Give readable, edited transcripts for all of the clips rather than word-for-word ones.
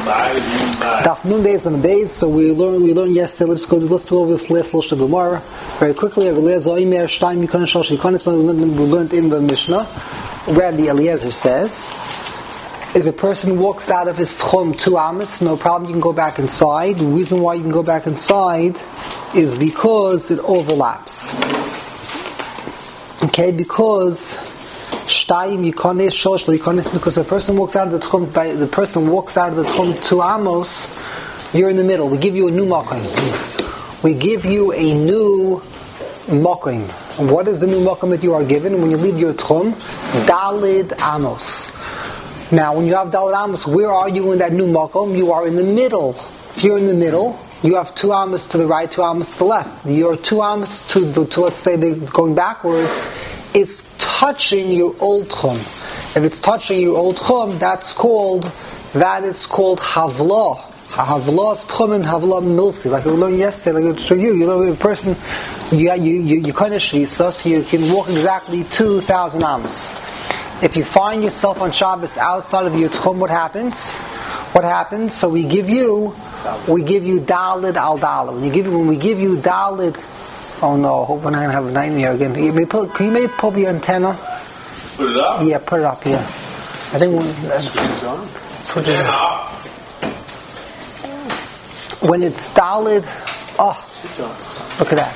Daf Nun Beis on the Beis. So we learned yesterday. Let's go over this last little Gemara very quickly. We learned in the Mishnah. Rabbi Eliezer says, if a person walks out of his tchum 2 amas, no problem, you can go back inside. The reason why you can go back inside is because it overlaps. Okay, because because the person walks out of the tchum 2 amos, you're in the middle. We give you a new makom. We give you a new makom. What is the new makom that you are given when you leave your tchum? Dalid amos. Now, when you have Dalid amos, where are you in that new makom? You are in the middle. If you're in the middle, you have 2 amos to the right, 2 amos to the left. Your 2 amos to let's say going backwards, is touching your old tchum. If it's touching your old tchum, that is called havla. Havla is tchum and havla milsi. Like we learned yesterday, like so you know a person, you kind of shvisa, so you can walk exactly 2,000 amos. If you find yourself on Shabbos outside of your tchum, what happens? So we give you dalid al dalid. When we give you dalid. Oh no, I hope we're not going to have a nightmare again. Can you maybe pull the antenna? Put it up? Yeah, put it up, yeah. I think switch it on. When it's dalid, look at that.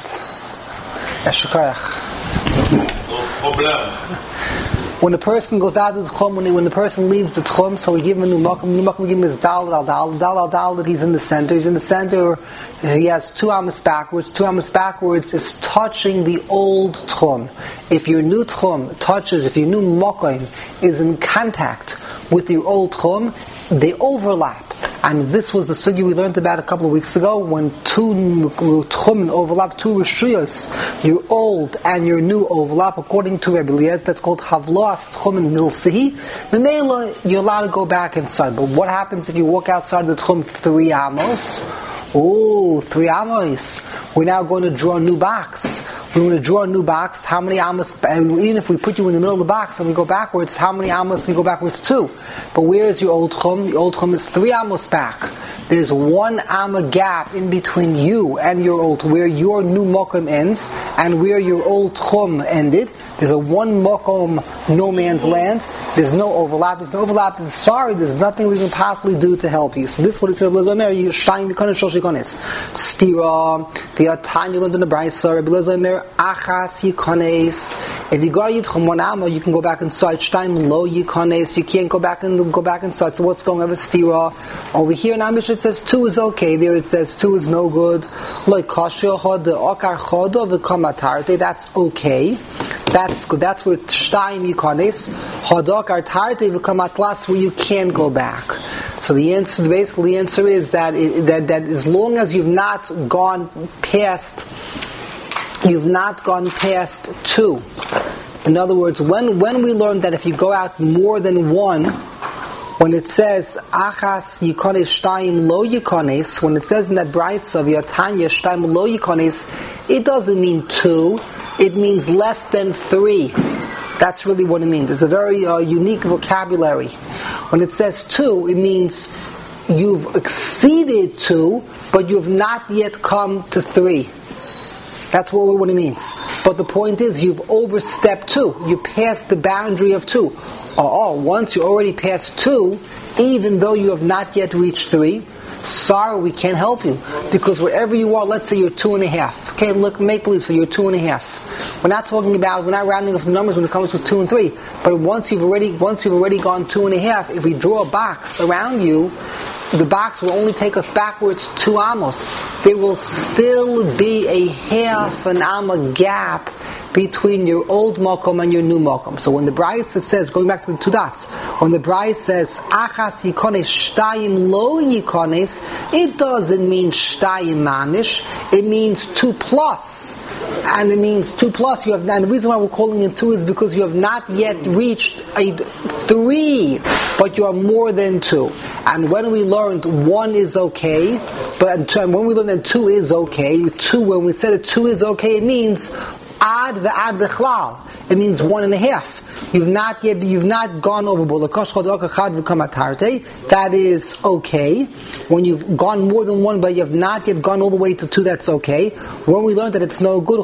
When the person goes out of the tchum, when the person leaves the tchum, so we give him a new makom. New makom we give him is dalid al dalid. Dalid al dalid, he's in the center. He's in the center. He has 2 amos backwards. 2 amos backwards is touching the old tchum. If your new tchum if your new makom is in contact with your old tchum, they overlap. And this was the sugya we learned about a couple of weeks ago, when 2 tchumen overlap, 2 rishuyos, your old and your new overlap, according to Rabbi Eliezer, that's called havlas tchumen milsihi. The mela, you're allowed to go back inside. But what happens if you walk outside the tchum 3 amos? 3 amos. We're now going to draw a new box. We want to draw a new box. How many amos? And even if we put you in the middle of the box and we go backwards, how many amos? We go backwards 2. But where is your old chum? Your old chum is 3 amos back. There's 1 amma gap in between you and your old, where your new mokum ends and where your old chum ended. There's a 1 mokum, no man's land. There's no overlap. I'm sorry, there's nothing we can possibly do to help you. So this is what it says. Stira, via Tanya learned in the Brisa, Rabbi Eliezer, achas yikones. If you go to Yitchum 1 amma, you can go back inside. Shtaim lo yikones. You can't go back inside. So what's going on with stira? Over here in Amish it says 2 is okay. There it says 2 is no good. Like kashya chod okar chodo v'kamatarte. That's okay. That's good. That's where shtaim yikones. Hodokar tarte v'kamatlas, where you can go back. So the answer is that as long as you've not gone past 2. In other words, when we learned that if you go out more than 1, when it says achas yikones shtaim lo yikones, when it says in that brayso of Yatanya shtaim lo yikones, it doesn't mean 2. It means less than 3. That's really what it means. It's a very unique vocabulary. When it says 2, it means you've exceeded 2, but you've not yet come to 3. That's what it means. But the point is, you've overstepped 2. You passed the boundary of 2. Once you already passed 2, even though you have not yet reached 3, sorry, we can't help you. Because wherever you are, let's say you're 2.5. Okay, look, make believe, so you're 2.5. We're not rounding off the numbers when it comes to 2 and 3. But once you've already gone 2.5, if we draw a box around you, the box will only take us backwards 2 amos. There will still be a half an amma gap between your old makom and your new makom. So when the Brayso says, going back to the 2 dots, when the Brayso says achas yikones shtayim lo yikones, it doesn't mean shtayim manish. It means 2 plus. And it means 2 plus. And the reason why we're calling it 2 is because you have not yet reached a 3, but you are more than 2. And when we learned 1 is okay, when we learned that 2 is okay, when we said that 2 is okay, it means ad ve'ad bechlal. It means 1.5. You've not gone overboard. That is okay. When you've gone more than one, but you have not yet gone all the way to 2, that's okay. When we learned that it's no good,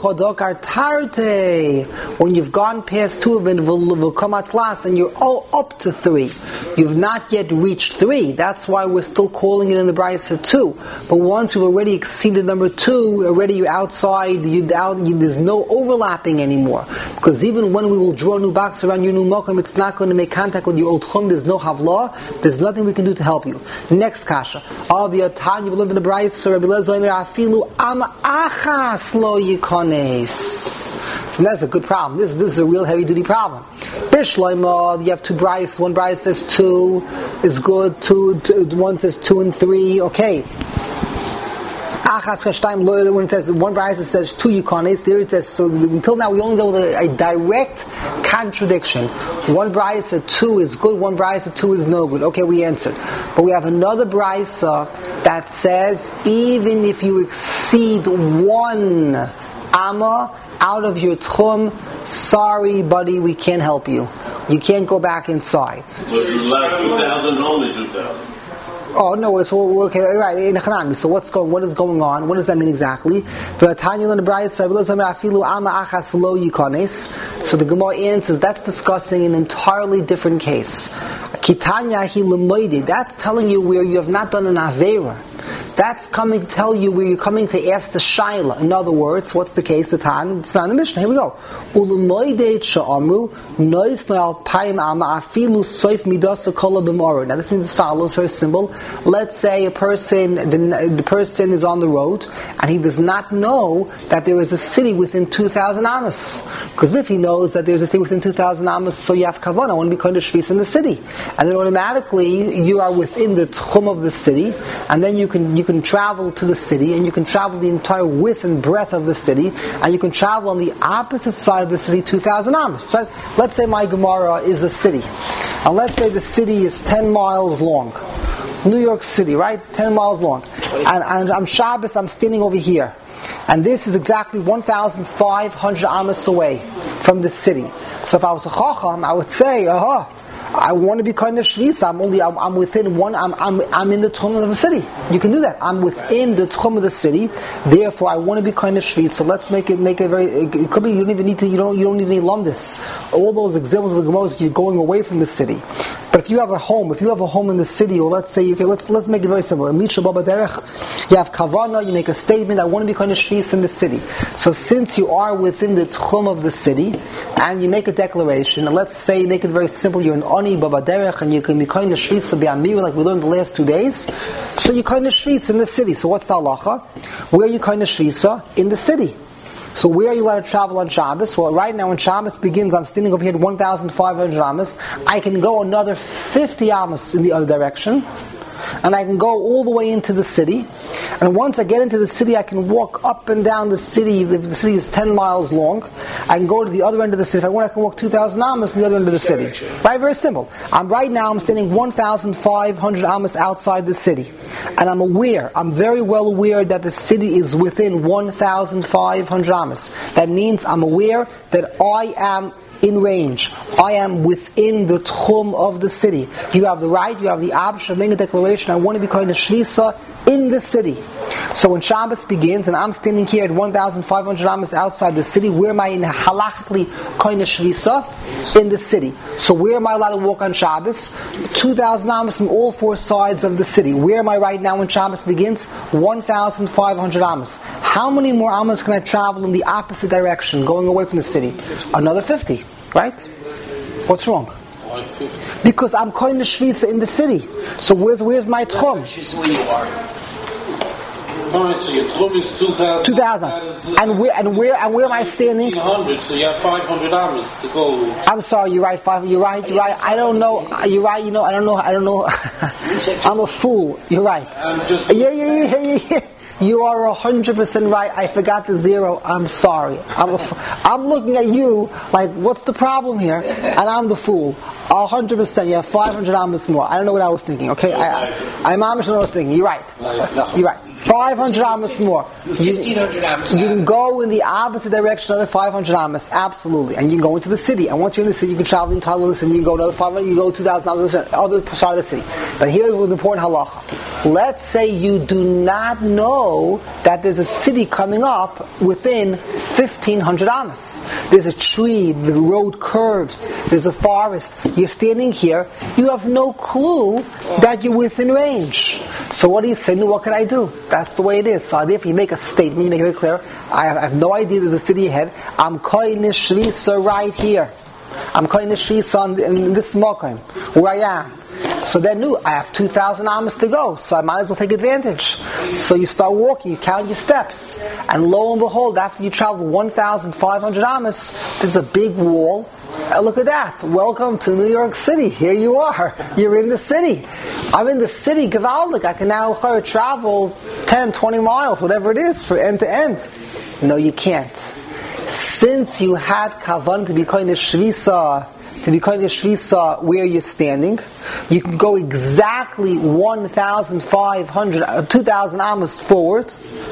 when you've gone past 2 and you're all up to 3, you've not yet reached 3. That's why we're still calling it in the Brisa 2. But once you've already exceeded number 2, already you're outside. There's no overlapping anymore. Because even when we will draw a new box around your new mokum, it's not going to make contact with your old chum. There's no havla. There's nothing we can do to help you. Next kasha. We learned in the Brisa, Rabbi Lezer afilu am achas lo yikones. So that's a good problem. This is a real heavy duty problem. Bishloima, you have 2 Bryce. One Bryce says 2 is good. One says 2 and 3. Okay. When it says one Bryce says 2 Yukonis, there it says, so until now we only know a direct contradiction. One Bryce 2 is good, one Bryce 2 is no good. Okay, we answered. But we have another Bryce that says even if you exceed 1 Amma out of your tchum, sorry buddy, we can't help you. You can't go back inside. So it's like 2,000, only 2,000. Oh no! So okay, right in Hanami. So what is going on? What does that mean exactly? So the Gemara answers that's discussing an entirely different case. That's telling you where you have not done an aveira. That's coming to tell you where you're coming to ask the shaila. In other words, what's the case? It's not in the Mishnah. Here we go. Now this means as follows, very simple. Let's say the person is on the road and he does not know that there is a city within 2,000 amas. Because if he knows that there's a city within 2,000 amas, so you have kavanah, I want to be kind of shvis in the city. And then automatically you are within the tchum of the city, and then you can travel to the city, and you can travel the entire width and breadth of the city, and you can travel on the opposite side of the city 2,000 amas. Right? Let's say my Gemara is a city, and let's say the city is 10 miles long. New York City, right? 10 miles long. And I'm Shabbos, I'm standing over here. And this is exactly 1,500 amas away from the city. So if I was a chacham, I would say, I want to be kind of shvisa. I'm within one. I'm in the tchum of the city. You can do that. I'm within the tchum of the city. Therefore, I want to be kind of shvisa. So let's make it very. It could be you don't even need to. You don't need any lumdis. All those examples of the Gemara, you're going away from the city. But if you have a home in the city, or let's say let's make it very simple. Misha Baba Derech, you have kavana, you make a statement. I want to be kind of shvis in the city. So since you are within the tchum of the city, and you make a declaration, and let's say you make it very simple. You're an ani Baba Derech, and you can be kind of shvis be amir like we learned the last 2 days. So you kind of shvis in the city. So what's the halacha? Where are you kind of shvisa? In the city. So where are you allowed to travel on Shabbos? Well, right now when Shabbos begins, I'm standing over here at 1,500 amas. I can go another 50 amas in the other direction, and I can go all the way into the city. And once I get into the city, I can walk up and down the city. If the city is 10 miles long, I can go to the other end of the city. If I want, I can walk 2,000 amas to the other end of the city. Right? Very simple. I'm standing 1,500 amas outside the city. And I'm very well aware that the city is within 1,500 amas. That means I'm aware that I am in range. I am within the tchum of the city. You have the right, you have the option of making a declaration, I want to be kind of shvisa in the city. So when Shabbos begins, and I'm standing here at 1,500 amas outside the city, where am I in halachically kind of shvisa? In the city. So where am I allowed to walk on Shabbos? 2,000 amas on all 4 sides of the city. Where am I right now when Shabbos begins? 1,500 amas. How many more amas can I travel in the opposite direction, going away from the city? Another 50, right? What's wrong? Because I'm kind of shvisa in the city. So where's my tchum? Where you are. Fine, so your tchum is 2,000. And where am I standing? 1,500, so you have 500 amas to go. I'm sorry, you're right. You're right. I don't know. You're right. I don't know. I'm a fool. You're right. Yeah. You are 100% right. I forgot the zero. I'm sorry. I'm looking at you like, what's the problem here? And I'm the fool. 100%. You have 500 amas more. I don't know what I was thinking. Okay, I'm mamish what I was thinking. You're right. You're right. 500 amas more. 1,500 amas. You can go in the opposite direction, another 500 amas. Absolutely. And you can go into the city. And once you're in the city, you can travel the entire little city. You can go another 500. You go 2,000 amas to the other side of the city. But here's the important halacha. Let's say you do not know that there's a city coming up within 1,500 amas. There's a tree, the road curves, there's a forest. You're standing here, you have no clue that you're within range. So what do you say? What can I do? That's the way it is. So if you make a statement, you make it very clear, I have no idea there's a city ahead. I'm koinish shvisa right here. I'm koinish shvisa in this mokim, where I am. So then I have 2,000 amas to go, so I might as well take advantage. So you start walking, you count your steps, and lo and behold, after you travel 1,500 amas, there's a big wall. Look at that. Welcome to New York City. Here you are. You're in the city. I'm in the city, Gavaldik. I can now travel 10, 20 miles, whatever it is, from end to end. No, you can't. Since you had kavan to be kind of shvisa, where you're standing, you can go exactly 2,000 amas forward,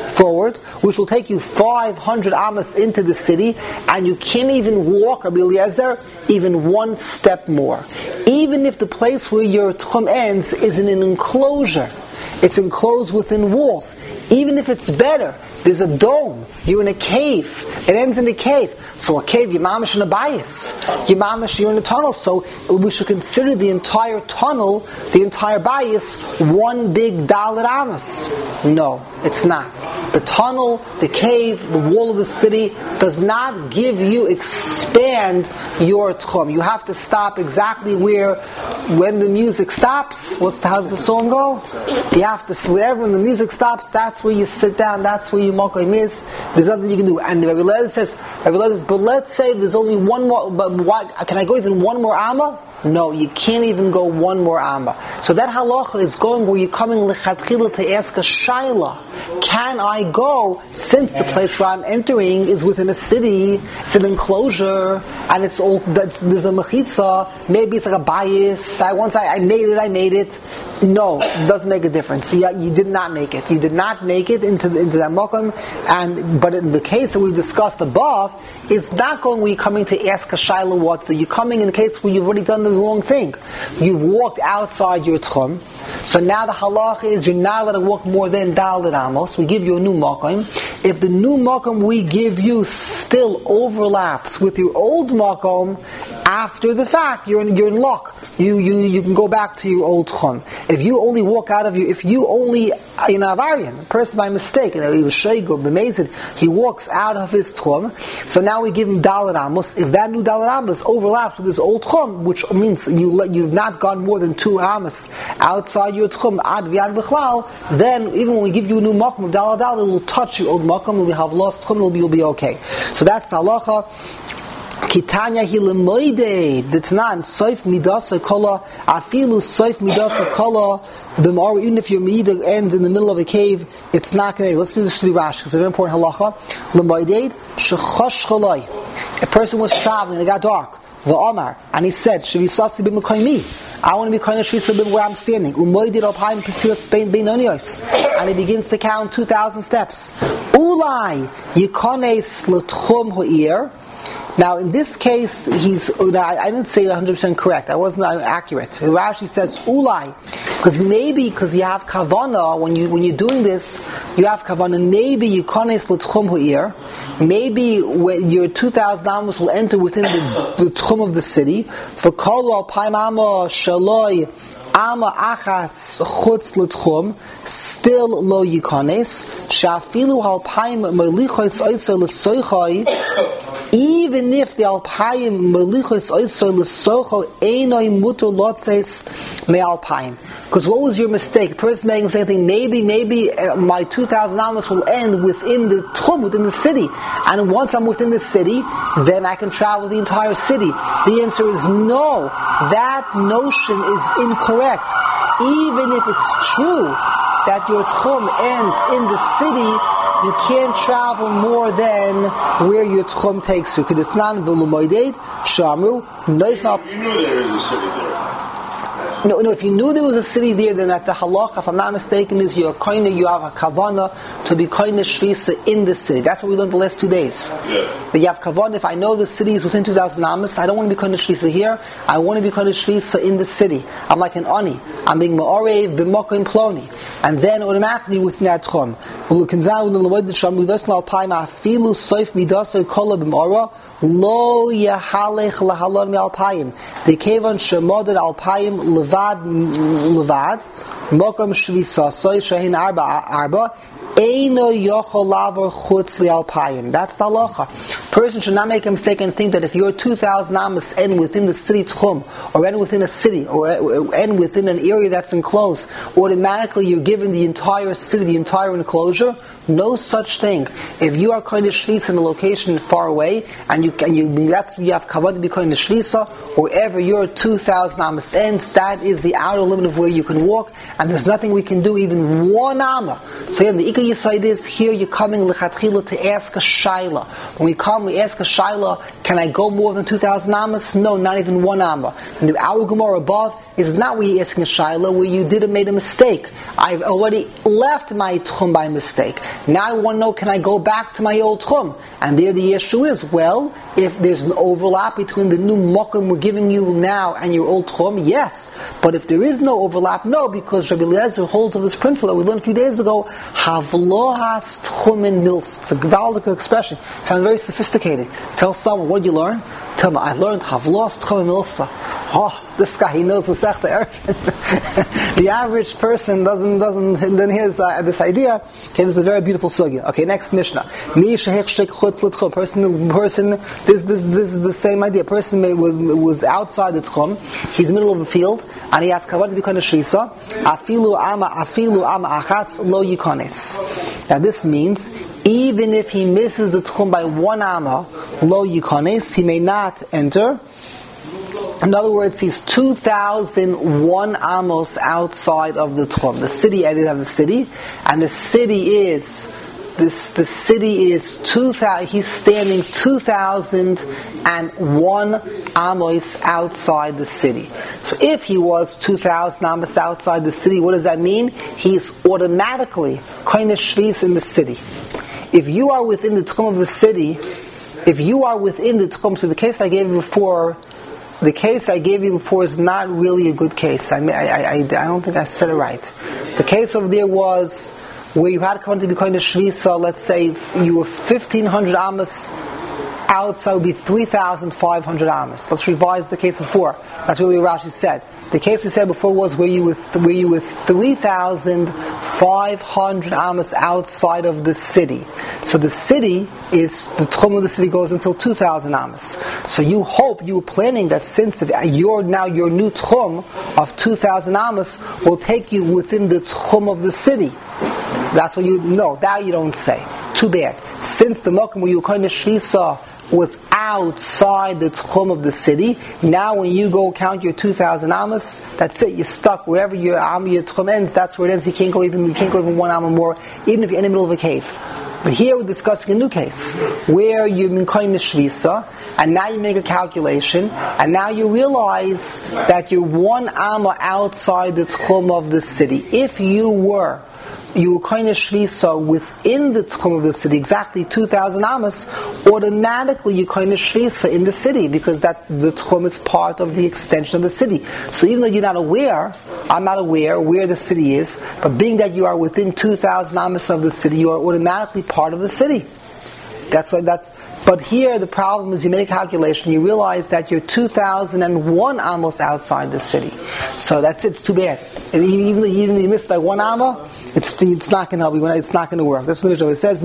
which will take you 500 amas into the city, and you can't even walk, Rabbi Eliezer, even one step more. Even if the place where your tchum ends is in an enclosure, it's enclosed within walls. Even if it's better, there's a dome, you're in a cave, it ends in a cave. So a cave, you're mamish in a bias. You're mamish, you're in a tunnel. So we should consider the entire tunnel, the entire bias, one big dalet amas. No, it's not. The tunnel, the cave, the wall of the city does not give you, expand your tchum. You have to stop exactly where, when the music stops, how does the song go? You have to, wherever when the music stops, that's where you sit down, that's where your mokim is. There's nothing you can do. And Rabbi Eliezer says, but let's say there's only one more, but why, can I go even one more amma? No, you can't even go one more amma. So that halacha is going where you're coming lechatchila to ask a shaila. Can I go, since the place where I'm entering is within a city, it's an enclosure, and there's a mechitza, maybe it's like a bias, I made it. No, it doesn't make a difference. You did not make it. You did not make it into that mokum, but in the case that we discussed above, it's not going where you're coming to ask a shaila what to do. You're coming in the case where you've already done the wrong thing. You've walked outside your tchum, so now the halach is you're not allowed to walk more than dalet amos. We give you a new makom. If the new makom we give you still overlaps with your old makom, after the fact, you're in luck. You can go back to your old tchum. If you only walk out of in Avarian, a person by mistake, he was sheig or b'mezid, he walks out of his tchum, so now we give him dalet amos. If that new dalet amos overlaps with his old tchum, which means you've not gone more than 2 amos outside your tchum, ad v'ad b'chlal, then even when we give you a new makom of dalet, it will touch your old makom, we have lost tchum, you'll be okay. So that's the halacha. Kitanya hilemoide d'tnan soif midasa kola afilu soif midasa kola b'mar. Even if your midah ends in the middle of a cave, it's not going to. Let's do this to the Rashi because it's a very important halacha. Lemoide shechosh cholai. A person was traveling and it got dark. V'amar, and he said, "Shvisasi b'mekoymi." I want to be kind of shvisa where I'm standing. Umoidid alpayim pesilas bein oniyos, and he begins to count 2,000 steps. Ulai yikones l'tchum ha'ir. Now, in this case, I didn't say 100% correct. I wasn't accurate. Rashi says ulai, because you have kavana when you're doing this, you have kavana. Maybe you kones l'tchum ha'ir. Maybe when your 2,000 amos will enter within the tchum of the city. For kol alpayim amma shaloi ama achas chutz l'tchum, still lo yikones shafilu alpayim melichos oisel l'soichai. Even if the alpayim melichos oisel l'soichai einoi muter lotzes me alpayim. Because what was your mistake? The person making the same thing. Maybe my 2,000 amos will end within the tchum, within the city, and once I'm within the city, then I can travel the entire city. The answer is no. That notion is incorrect. Even if it's true that your tchum ends in the city, you can't travel more than where your tchum takes you. Because it's not v'lumoided shamru nice now. You knew there was a city there. No, if you knew there was a city there, then at the halacha, if I'm not mistaken, is you have a kavana to be koine shvisa in the city. That's what we learned the last 2 days. Yeah. That you have kavana. If I know the city is within 2,000 amas, I don't want to be koine shvisa here. I want to be koine shvisa in the city. I'm like an ani. I'm being ma'orev b'mokim ploni, and then automatically within that tchum. Lo yahalech lahalon me'alpayim. The kevan shemoded alpayim levad mokom shvisa soy shehin arba eino yochol lavar chutz li'alpayim. That's the halacha. Person should not make a mistake and think that if you're 2,000 amas end within the city tchum, or end within a city, or end within an area that's enclosed, automatically you're given the entire city, the entire enclosure. No such thing. If you are koine shvisa in a location far away, and you have kavod to be koine shvisa, wherever your 2,000 amas ends, that is the outer limit of where you can walk, and there's nothing we can do, even 1 amma. So the ikar yisayid is here. You're coming lechatchila to ask a shaila. When we come, we ask a shaila. Can I go more than 2,000 amas? No, not even 1 amma. And the our gemara above is not where you're asking a shaila, where you made a mistake. I've already left my tchum by mistake. Now I want to know, can I go back to my old tchum? And there the issue is, well, if there's an overlap between the new mokum we're giving you now and your old tchum, yes. But if there is no overlap, no, because Rabbi Eliezer holds of this principle that we learned a few days ago, havlohas tchumin mils. It's a gewaldige expression. I found it very sophisticated. Tell someone, what did you learn? Tell me, I learned havlohas tchumin milsa. Oh, this guy, he knows Masechta Eruvin. The average person doesn't hear this idea. Okay, this is a very beautiful sugya. Okay, next Mishnah. Person, this is the same idea. Person was outside the tchum. He's in the middle of the field, and he has kavod to be koine shvisa. Afilu ama achas lo yikones. Now this means even if he misses the tchum by 1 amma, lo yikones, he may not enter. In other words, he's 2,001 amos outside of the tchum. The city, I didn't have the city, and the city is 2,000. He's standing 2,001 amos outside the city. So if he was 2,000 amos outside the city, what does that mean? He's automatically koine shvisa in the city. If you are within the tchum of the city, so the case I gave you before. The case I gave you before is not really a good case. I don't think I said it right. The case over there was where you had to come to be koine shvisa. Let's say if you were 1,500 amas outside, would be 3,500 amas. Let's revise the case before. That's really what Rashi said. The case we said before was where you were 3,500 amas outside of the city. So the city is, the tchum of the city goes until 2,000 amas. So you were planning that since your new tchum of 2,000 amas will take you within the tchum of the city. That's what that you don't say. Too bad. Since the mokum where you koine shvisa was outside the tchum of the city, now when you go count your 2,000 amas, that's it. You're stuck wherever your tchum ends. That's where it ends. You can't go even 1 amma more, even if you're in the middle of a cave. But here we're discussing a new case where you've been koine shvisa, and now you make a calculation, and now you realize that you're 1 amma outside the tchum of the city. If you were koine shvisa within the tchum of the city, exactly 2,000 amas, automatically you koine shvisa in the city, because that the tchum is part of the extension of the city. So even though you're not aware, I'm not aware where the city is, but being that you are within 2,000 amas of the city, you are automatically part of the city. That's why that. But here the problem is you make a calculation, you realize that you're 2,001 amos outside the city. So that's it, it's too bad. And even if you missed by 1 amma, it's not going to help you, it's not going to work. That's what it says,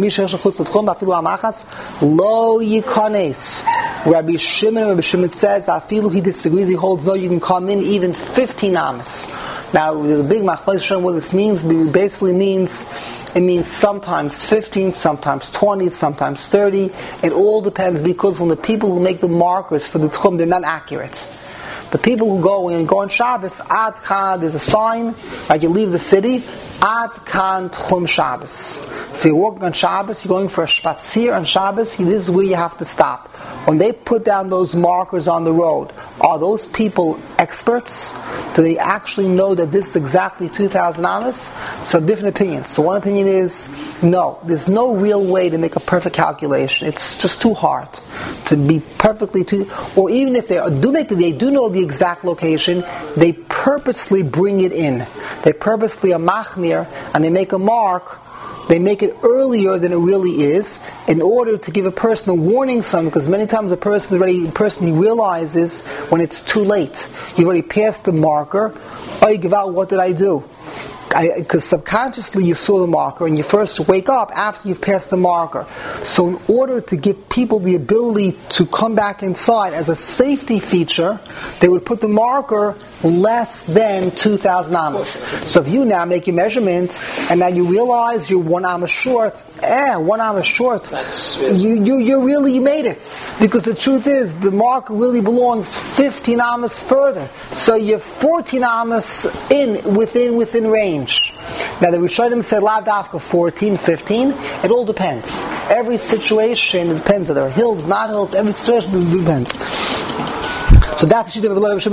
lo yikones. Rabbi Shimon says, afilu, he disagrees, he holds, no, you can come in even 15 amos. Now, there's a big machlokes on what this means, but it basically means sometimes 15, sometimes 20, sometimes 30. It all depends, because when the people who make the markers for the tchum, they're not accurate. The people who go on Shabbos, there's a sign, right, you leave the city, Ad kan tchum Shabbos. If you're walking on Shabbos, you're going for a spazier on Shabbos, this is where you have to stop. When they put down those markers on the road, are those people experts? Do they actually know that this is exactly 2,000 amas? So different opinions. So one opinion is, no, there's no real way to make a perfect calculation. It's just too hard to be perfectly or even if they do know the exact location, they purposely bring it in. They purposely a machmir, and they make a mark. They make it earlier than it really is in order to give a person a warning sign, because many times a person realizes when it's too late. You've already passed the marker. Oh, Gaval, what did I do? Because subconsciously you saw the marker and you first wake up after you've passed the marker. So in order to give people the ability to come back inside as a safety feature, they would put the marker less than 2,000 amas. So if you now make your measurements and now you realize you're 1 amma short, 1 amma short, you made it. Because the truth is, the marker really belongs 15 amas further. So you're 14 amas within range. Now the Rishonim said Lav Dafka 14, 15, it all depends. Every situation, it depends. There are hills, not hills, every situation, it depends. So that's the shit of the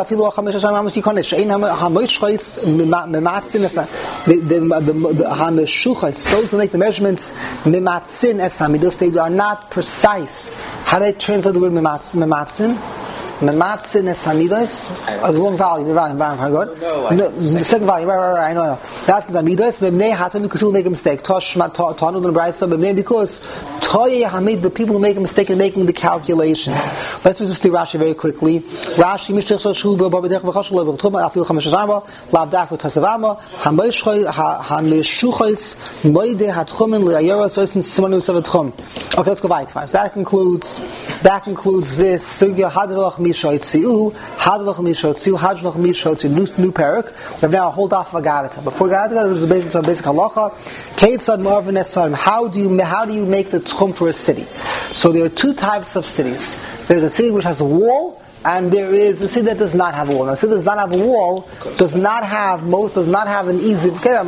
those who make the measurements they are not precise. How do they translate the word mematzin? Mematzin esamidos. The wrong value. No, the second value. Right. I know. That's the amidos. Memnei hatam because people make a mistake. Tanu and Brayso. Memnei because Toye Hamid, the people who make a mistake in making the calculations. Let's just do Rashi very quickly. Rashi Mishter Shoshu Babadech V'Chashul V'Tchum Afil Chamesh Zama Lav Daf V'Tasavama Hameshuchos Moide Hatchumen Le'Ayora Soisin Simonu Savatchum. Okay, let's go by it. So that concludes this Sugya Hadrolach Mishotziu, Hadloch Mishotziu, Hadloch Mishotziu, new parak. We have now a whole daf of Agadata. Before Agadata, there's a basic halacha. Keitzad Marvin Esarim. How do you make the tchum for a city? So there are two types of cities. There's a city which has a wall, and there is a city that does not have a wall. Now, a city that does not have a wall does not have an easy. Forget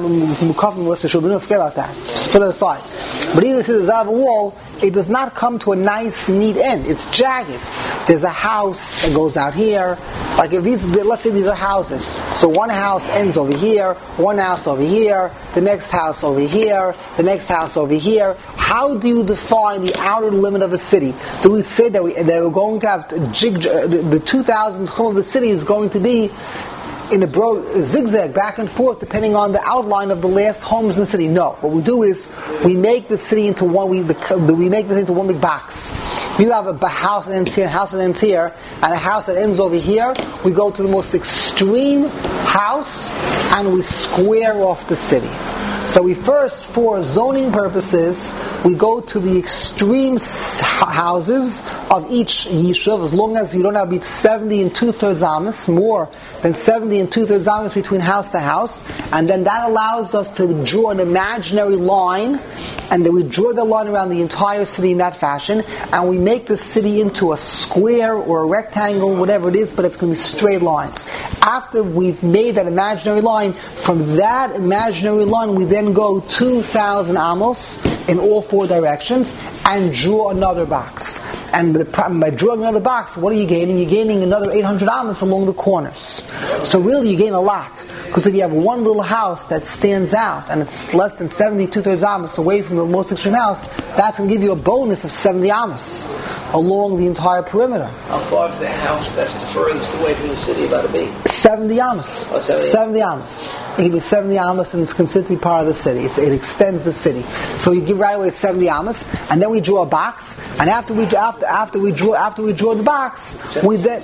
about that. Just put it aside. But even if a city does not have a wall, it does not come to a nice, neat end. It's jagged. There's a house that goes out here. Like if let's say these are houses. So one house ends over here, one house over here, the next house over here, the next house over here. How do you define the outer limit of a city? Do we say that we're going to have the 2,000 tchum of the city is going to be in a zigzag back and forth depending on the outline of the last homes in the city? No. What we do is we make the city into one. We make this into one big box. You have a house that ends here, a house that ends here, and a house that ends over here. We go to the most extreme house and we square off the city. So we first, for zoning purposes, we go to the extreme houses of each yishuv, as long as you don't have 70 and 2/3 amas, more than 70 and 2/3 amas between house to house, and then that allows us to draw an imaginary line, and then we draw the line around the entire city in that fashion, and we make the city into a square or a rectangle, whatever it is, but it's going to be straight lines. After we've made that imaginary line, from that imaginary line we then go 2,000 amos in all four directions and draw another box. And by drawing another box, what are you gaining? You're gaining another 800 amos along the corners. So really you gain a lot. Because if you have one little house that stands out and it's less than 70 2/3 amos away from the most extreme house, that's going to give you a bonus of 70 amos along the entire perimeter. How far is the house that's the furthest away from the city about to be? 70 amos. Oh, 70 amos. It can be 70 amos and it's considered to be part of the city. It extends the city. So you give right away 70 amos, and then we draw a box, and after we draw the box, we then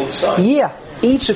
each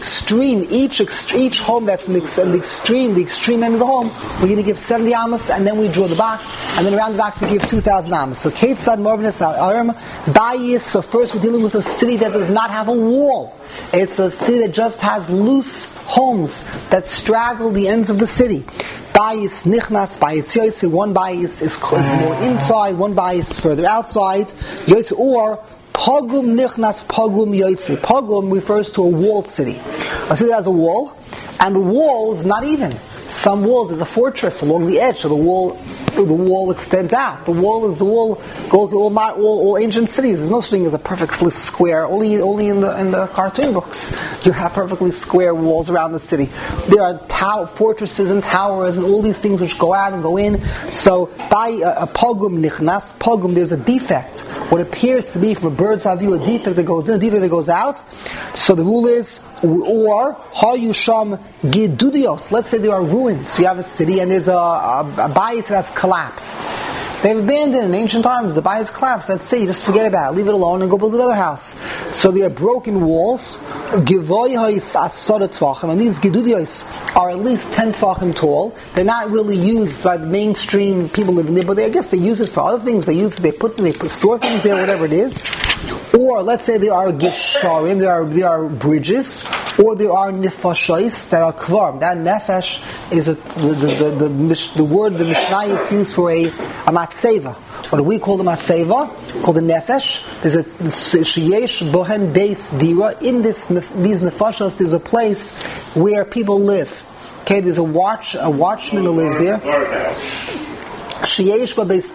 home that's in the extreme end of the home, we're going to give 70 amos, and then we draw the box, and then around the box we give 2,000 amos. So Kate Sad Marvinus Aram Bayis. So first we're dealing with a city that does not have a wall. It's a city that just has loose homes that straddle the ends of the city. Bayis nichnas, bayis yoytze. One bayis is more inside, one bayis is further outside. Yoytze, or Pogum nichnas, pogum yoytze. Pogum refers to a walled city. A city that has a wall, and the wall is not even. Some walls, there's a fortress along the edge, so the wall extends out. The wall is the wall. Go to all ancient cities. There's no such thing as a perfectly square. Only in the cartoon books you have perfectly square walls around the city. There are fortresses and towers and all these things which go out and go in. So by a pogum nichnas, pogum, there's a defect. What appears to be from a bird's eye view, a defect that goes in, a defect that goes out. So the rule is, or hayusham gidudios. Let's say there are ruins. You have a city and there's a bayit that has collapsed. They've abandoned in ancient times. The bayit collapsed. Let's say you just forget about it, leave it alone, and go build another house. So there are broken walls. And these gidudios are at least 10 tvachim tall. They're not really used by the mainstream people living there, but I guess they use it for other things. They use it. They store things there, whatever it is. Or let's say there are gisharim, there are bridges, or there are nefashos that are kvar. That nefesh is the word the Mishnah is used for a matzeva. What do we call the matzeva? Called the nefesh. There's a sheyesh bohen beis dira. In these nefashos, there's a place where people live. Okay, there's a watchman who lives there. So in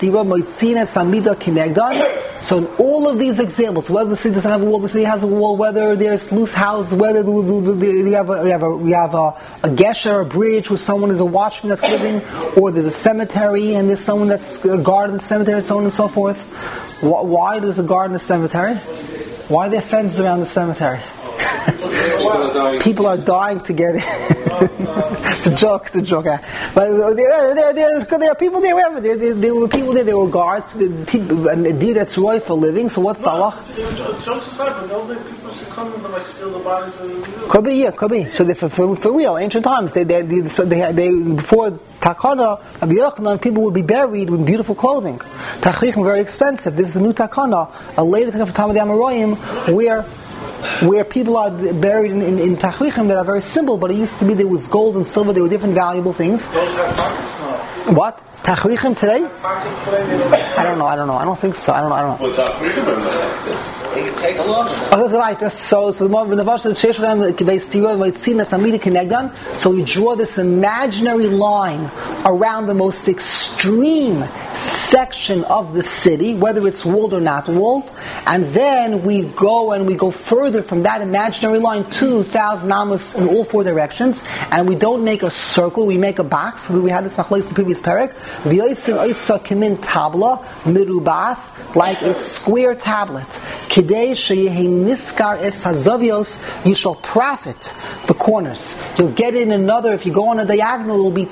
all of these examples, whether the city doesn't have a wall, the city has a wall, whether there's loose houses, whether you have a gesher, a bridge where someone is a watchman that's living, or there's a cemetery and there's someone that's a guard in the cemetery, so on and so forth. Why does a guard in the cemetery? Why are there fences around the cemetery? People are dying to get in. It's a joke. But there are people there. Wherever there were people there. There were guards. A deer that's roy for living. So what's the halach? Could be. So for real, ancient times, they before takana, Rabbi Yochanan, people would be buried with beautiful clothing. Tachrichim very expensive. This is a new takana, a later takana for Talmud Amoraim, where people are buried in tachrichim that are very simple, but it used to be there was gold and silver, there were different valuable things. What? Tachrichim today? I don't know. I don't think so. I don't know. Take a look. So we draw this imaginary line around the most extreme section of the city, whether it's walled or not walled, and then we go further from that imaginary line 2,000 amos in all four directions, and we don't make a circle, we make a box. We had this machlokes in the previous parak. Tabla mirubas, like a square tablet. You shall profit the corners. You'll get in another, if you go on a diagonal, it will be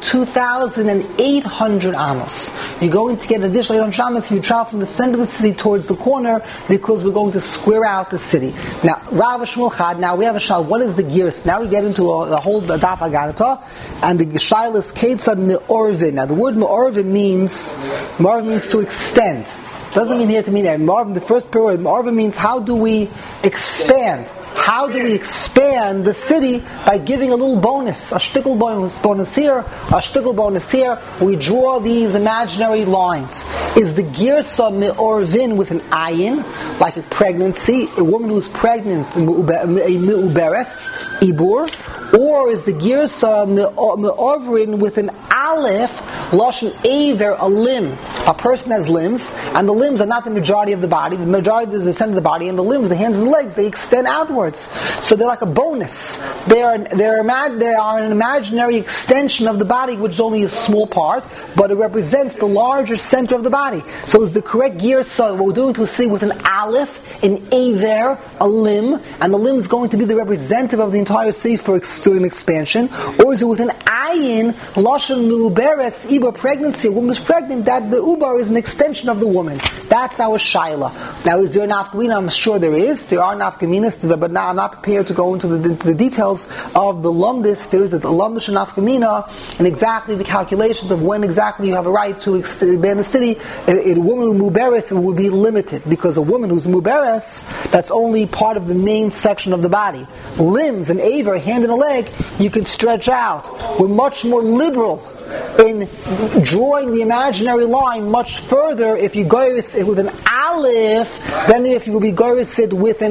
2,800 amos. You're going to get an additional 800 amos if you travel from the center of the city towards the corner, because we're going to square out the city. Now, Rav Shmuel Chad, now we have a shal. What is the gears? Now we get into a whole daf agarata, and the shal is Ketzad Me'orvin. Now the word Me'orvin means to extend. Doesn't mean here to mean Marvin. The first word Marvin means how do we expand? How do we expand the city? By giving a little bonus, a shtickle bonus here, a shtickle bonus here. We draw these imaginary lines. Is the girsa me'orvin with an ayin, like a pregnancy, a woman who's pregnant, a me'uberes, ibur, or is the girsa me'orvin with an aleph, lashon aver, a limb? A person has limbs, and the limbs are not the majority of the body. The majority is the center of the body, and the limbs, the hands and the legs, they extend outwards. So they're like a bonus. They are an imaginary extension of the body, which is only a small part, but it represents the larger center of the body. So is the correct girsa, what we're doing to see with an aleph, an aver, a limb, and the limb is going to be the representative of the entire city for an expansion, or is it with an ayin, lashon me'uberes, ibar, pregnancy, a woman is pregnant, that the ubar is an extension of the woman. That's our shaila. Now, is there an nafkamina? I'm sure there is. There are nafkaminas, but now I'm not prepared to go into the details of the lumdis. There is a lumdish and nafkamina, and exactly the calculations of when exactly you have a right to expand the city. A woman who's muberes would be limited, because a woman who's muberes, that's only part of the main section of the body. Limbs, an aver, hand and a leg, you can stretch out. We're much more liberal in drawing the imaginary line much further if you go with an aleph than if you will be goresid with an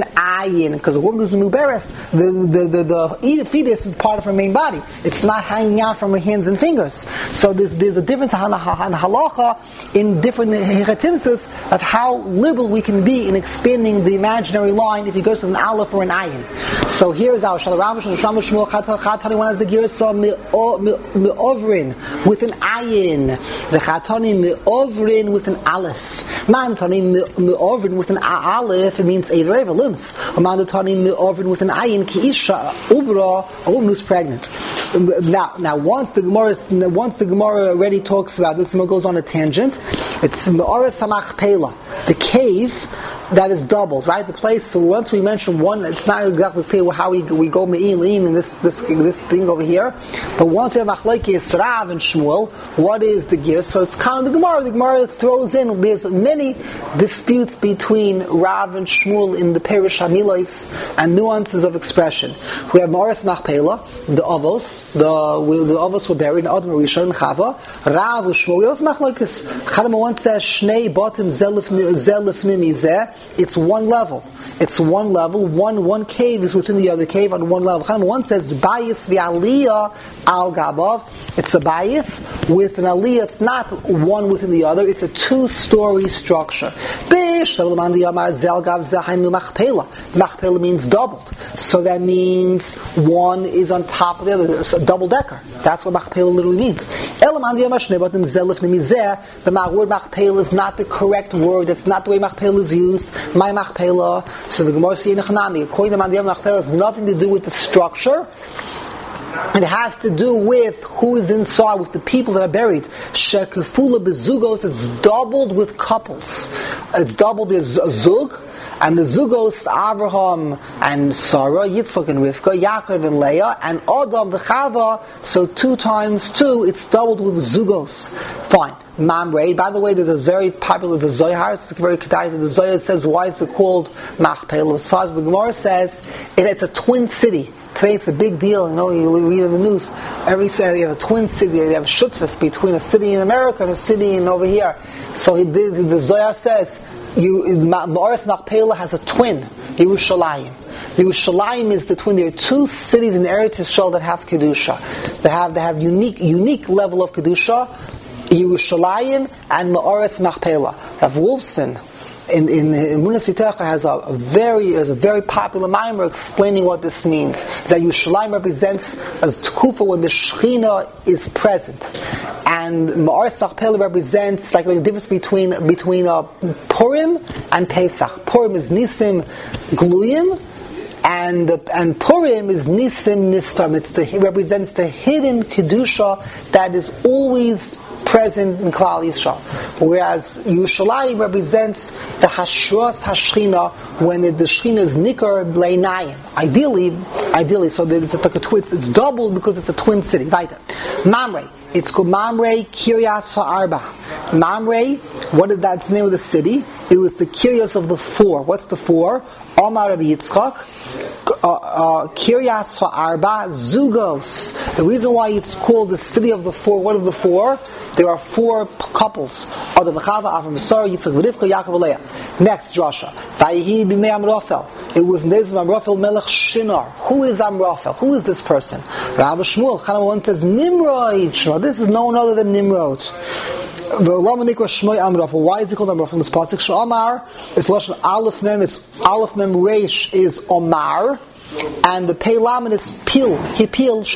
ayin, because a woman who's muberes, the fetus is part of her main body. It's not hanging out from her hands and fingers. So there's a difference in halacha in different hechatimsis of how liberal we can be in expanding the imaginary line if he goes to an aleph or an ayin. So here's our Shalarav Shlomo Shmuel Chatani one has the girsa me'ovrin with an ayin, the Chatani me'ovrin with an aleph. Mandatory me'ovrin with an aleph, it means either limbs. Mandatory me'ovrin with an ayin ki isha ubra, a woman who's pregnant. Now once the Gemara already talks about this, and goes on a tangent. It's me'oras hamachpela, the cave that is doubled, right? The place. So once we mention one, it's not exactly clear how we go me'in in this thing over here. But once we have machlokes Rav and Shmuel, what is the gear? So it's kind of the Gemara. The Gemara throws in. There's many disputes between Rav and Shmuel in the Perish Hamilos and nuances of expression. We have Me'oras Machpelah, the Avos. The Avos were buried in Adam Rishon and Chava. Rav and Shmuel. We also machlokes. Chadam once says Shnei Batim Zelifnim Izeh. It's one level. It's one level. One cave is within the other cave on one level. One says bayis v'aliyah al gabav. It's a bayis with an aliyah. It's not one within the other. It's a two-story structure. Machpelah means doubled. So that means one is on top of the other. It's a double-decker. That's what machpelah literally means. The word machpelah is not the correct word. That's not the way machpelah is used. My machpelah. So the Gemara says, according to Mandiyam machpelah, has nothing to do with the structure. It has to do with who is inside, with the people that are buried. Shekefula bezugos, it's doubled with couples. It's doubled as a zug, and the zugos, Avraham and Sarah, Yitzchak and Rivka, Yaakov and Leah, and Adam the Chava, so 2 times 2, it's doubled with zugos. Fine. Mamre, by the way, this is very popular, the Zohar, it's very kedai. The Zohar says, why is it called Machpelah? Besides, the Gemara says, it's a twin city. Today it's a big deal, you read in the news, every city you have a twin city, you have a shutfus between a city in America and a city in over here. So the Zohar says, Me'oras Machpelah has a twin, Yerushalayim. Yerushalayim is the twin. There are 2 cities in Eretz Yisrael that have Kedusha. They have unique level of Kedusha, Yerushalayim and Me'oras Machpelah. Rav Wolfson in Emunas Yitecha has a very popular mimer explaining what this means. Is that Yerushalayim represents as Tekufa when the Shechina is present, and Me'oras Machpelah represents like the difference between Purim and Pesach. Purim is Nisim Gluyim, and Purim is Nisim Nistam. It represents the hidden Kedusha that is always present in Klal Yisrael. Whereas Yerushalayim represents the Hashras Hashchina when the Shechina is Nikar Bleinayim. Ideally, so it's doubled because it's a twin city. Weiter. Mamre. It's called Mamre Kiryas Ha'arba. Mamre, that's the name of the city. It was the Kiryas of the 4. What's the 4? Omar Rabbi Yitzchak, Kiryas Ha'arba, Zugos. The reason why it's called the city of the 4, what are the 4? There are 4 couples. Adam Chava, Avram Sarah, Yitzchak Rivka, Yaakov Leah. Next drasha. Vayihi b'mei Amrafel. It was in days of Amrafel Melech Shinar. Who is Amrafel? Who is this person? Rav Shmuel, Chanam one says Nimrod. This is no one other than Nimrod. Why is it called Amrafel in this pasuk? Sh'Amar, it's Lashon Aleph Mem, it's Aleph Mem Reish is Omar. And the Pei Lamed is Pil. He peeled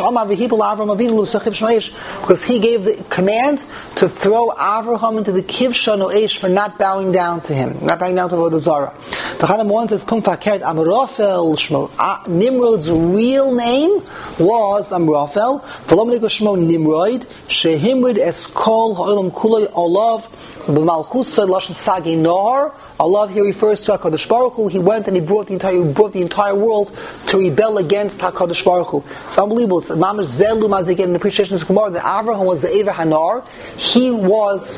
because he gave the command to throw Avraham into the Kivsha Noesh for not bowing down to him, not bowing down to Avodah Zarah. The Chadam one says Amrafel Shmo. Nimrod's real name was Amrafel. V'lo Shmo Nimrod shehimrid eskol ha'olam kuloi olav b'malchusay lashon sagi nohar. Allah here refers to HaKadosh Baruch Hu. He went and he brought the entire world to rebel against HaKadosh Baruch Hu. It's unbelievable. It's Mamash Zelum as they get an appreciation of this Gemara that Avraham was the Ever Hanar. He was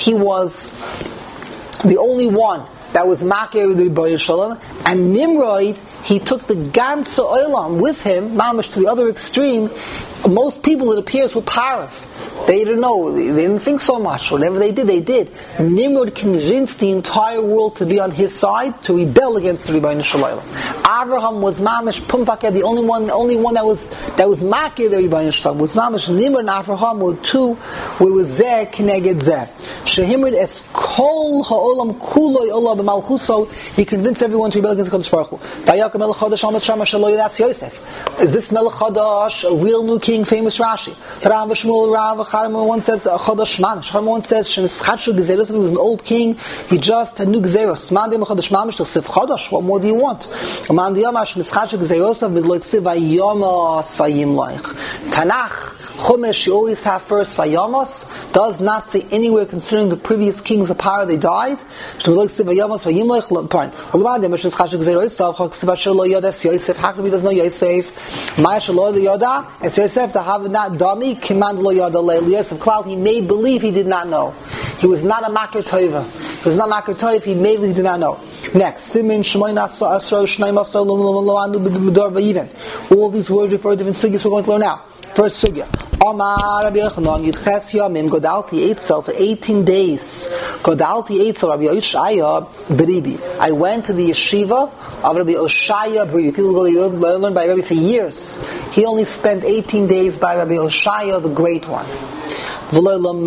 the only one that was Makir with the Rebbeinu Shalom, and Nimrod, he took the Ganze Olam with him, Mamash to the other extreme, Most people, it appears, were parav. They didn't know. They didn't think so much. Whatever they did, they did. Nimrod convinced the entire world to be on his side, to rebel against the Rebbeinu Shalom. Avraham was mamish pumvakeh, the only one that was makir the Rebbeinu Shalom was mamish. Nimrod and Avraham were two. We were zeh kineged zeh. Shehimrod es kol ha'olam kuloi olah b'malchuso. He convinced everyone to rebel against Kodesh Baruch Hu. Vayakam melech chadash amat shama shelo yidas Yosef. Is this melech chadash a real new king? Famous Rashi. Rav Shmuel Rav. One says Chodesh Mamish. One says Shenischadshu Gezeros. He was an old king. He just had new Gezeros. Mandim Chodesh Mamish. Sif Chodesh. What more do you want? Mandim Yamash Shenischadshu Gezeros. Midloik Siv Vayomos Vayimloich. Tanakh Chumash, you always have first Vayomos. Does not say anywhere considering the previous kings of power they died. Midloik Siv Vayomos Vayimloich. Pardon. Mandim Shenischadshu Gezeros. Chok Siv Yodas Yosef. How come he doesn't know Yosef? Maya Shelo Yoda. And Yosef to have not dami command lo Yoda. Yosef Klal, he made believe he did not know. He was not a makir toiva. He was not makir toiv. He made believe he did not know. Next, Simin Shmoin Asro Shnaim Asro Loanu B'Dor V'Yiven. All these words refer to different sugyas we're going to learn now. First sugya. Amar Rabbi Yochanan Yudches Yamim Godalti Eitzel for 18 days. Godalti Eitzel Rabbi Oshaya Beribi. I went to the yeshiva of Rabbi Oshaya Beribi. People go learn by Rabbi for years. He only spent 18 days by Rabbi Oshaya, the great one. I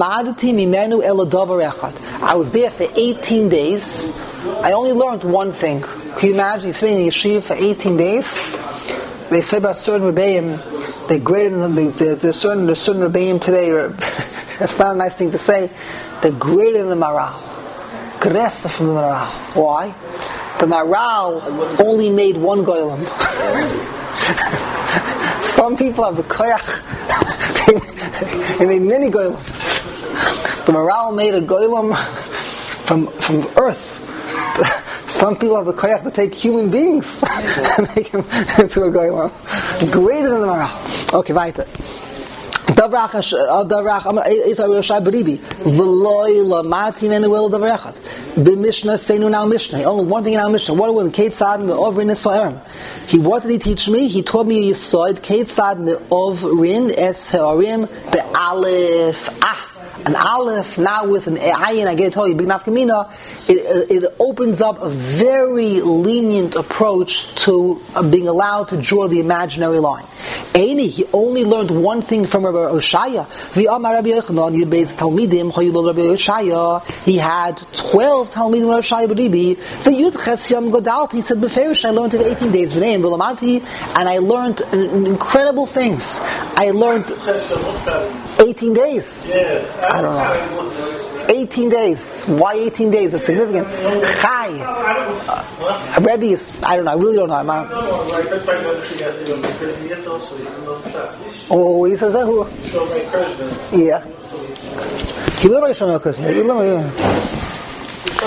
was there for 18 days. I only learned one thing. Can you imagine? You're sitting in the yeshiva for 18 days. They say about certain Rebbeim, they're greater than the certain Rebbeim today. That's not a nice thing to say. They're greater than the Maral. Gressa from the Maral. Why? The Maral only made one goylem. Some people have the koyach. They made many goylems. The Maral made a goylem from earth. Some people have the koyach to take human beings and make him into a goylem. Greater than the Maral. Okay, weiter. Davrach Yosha Beribi. V'loi lamati menuel davrachat. B'mishnah seinu now Mishnah. Only one thing in our Mishnah. What was Keitzad me'ovrin esoerim? What did he teach me? He taught me a yisoid. Keitzad me'ovrin es he'orim be'alef. An aleph, now with an ayin, I get to tell you, big nafkamina, it opens up a very lenient approach to being allowed to draw the imaginary line. He only learned one thing from Rabbi Oshaya. He had 12 Talmidim Rabbi Oshaya Beribi. He said, Beferish, I learned it 18 days, and I learned incredible things. I learned 18 days. I don't know. 18 days. Why 18 days? The significance. Chai. Rebbe is, I don't know. I really don't know. Oh, he says that who? Yeah. He learned by Shlomo Kirsten. I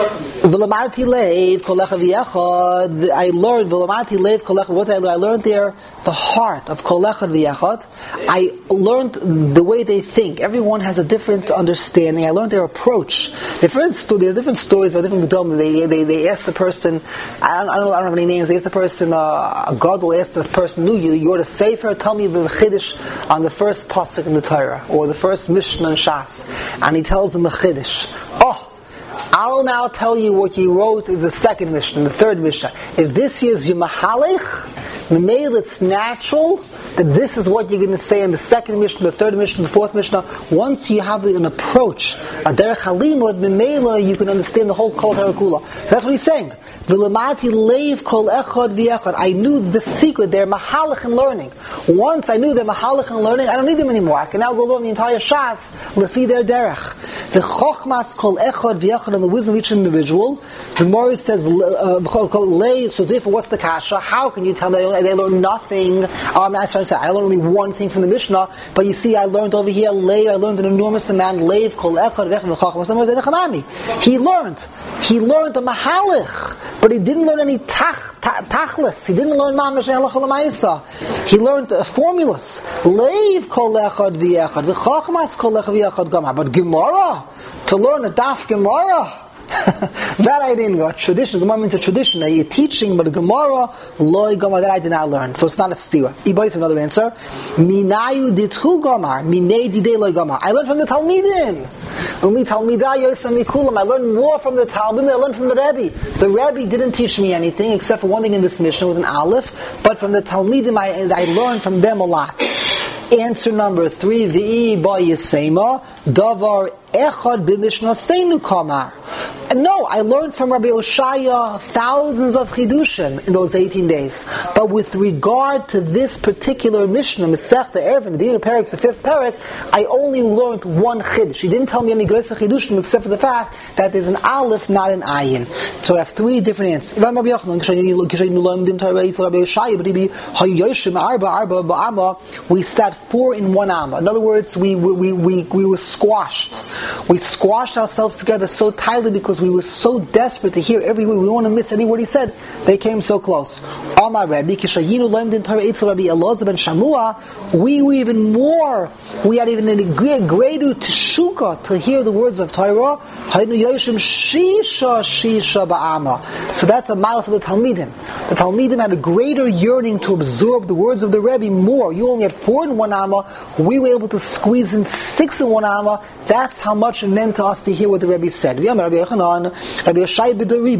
learned what I learned there, the heart of Kol Echad V'Yachad. I learned the way they think. Everyone has a different understanding. I learned their approach. There are different stories about different gedolim. They asked the person, I don't have any names. They asked the person, a gadol asked the person, you're the sefer. Tell me the chiddush on the first pasuk in the Torah or the first Mishnah in Shas, and he tells them the chiddush. I'll now tell you what you wrote in the second Mishnah, the third Mishnah. If this is your mahalech, it's natural that this is what you're going to say in the second Mishnah, the third Mishnah, the fourth Mishnah. Once you have an approach, a derech halimud, memela, you can understand the whole Kol Harakula. That's what he's saying. V'lamati leiv kol echad v'echad. I knew the secret. They're mahalech in learning. Once I knew they're mahalech in learning, I don't need them anymore. I can now go learn the entire Shas lefi their derech. The chochmas kol echad v'echad, and the wisdom of each individual. The Gemara says, so therefore, what's the kasha? How can you tell me they learn nothing? I learned only one thing from the Mishnah, but you see, I learned over here, I learned an enormous amount. He learned the mahalech, but he didn't learn any tachlis. He didn't learn mamash halacha l'mayisa. He learned formulas. Leiv kol echad v'yechad v'chachmas kol echad v'yechad gamar. But Gemara, to learn a daf Gemara, That I didn't go. Tradition, the Gemara means a tradition that you're teaching, but the Gemara, loy Gemara, that I did not learn. So it's not a stira. Ibois, another answer. Minayu dithu Gemara, minei didei loy Gemara. I learned from the Talmidim. Umi Talmidah yosam mikulam. I learned more from the Talmud than I learned from the Rebbe. The Rebbe didn't teach me anything except for one thing in this Mishnah with an aleph, but from the Talmidim I learned from them a lot. Answer number 3, V'i ba yisema, davar echad b'mishnah seinu kamar. And no, I learned from Rabbi Oshaya thousands of chidushim in those 18 days. But with regard to this particular Mishnah, Masechta Eruvin, the beginning of the parak, the 5th parak, I only learned one chidush. He didn't tell me any greater chidushim except for the fact that there's an aleph, not an ayin. So I have 3 different answers. We sat 4 in 1 amma. In other words, we were squashed. We squashed ourselves together so tightly because we were so desperate to hear every word. We don't want to miss any word he said. They came so close. Amar Rebbe, we were even more. We had even a greater teshuka to hear the words of Torah. So that's a mile for the Talmidim. The Talmidim had a greater yearning to absorb the words of the Rebbe more. You only had 4 in 1 amma. We were able to squeeze in 6 in 1 amma. That's how much it meant to us to hear what the Rebbe said. Rabbi Yoshaya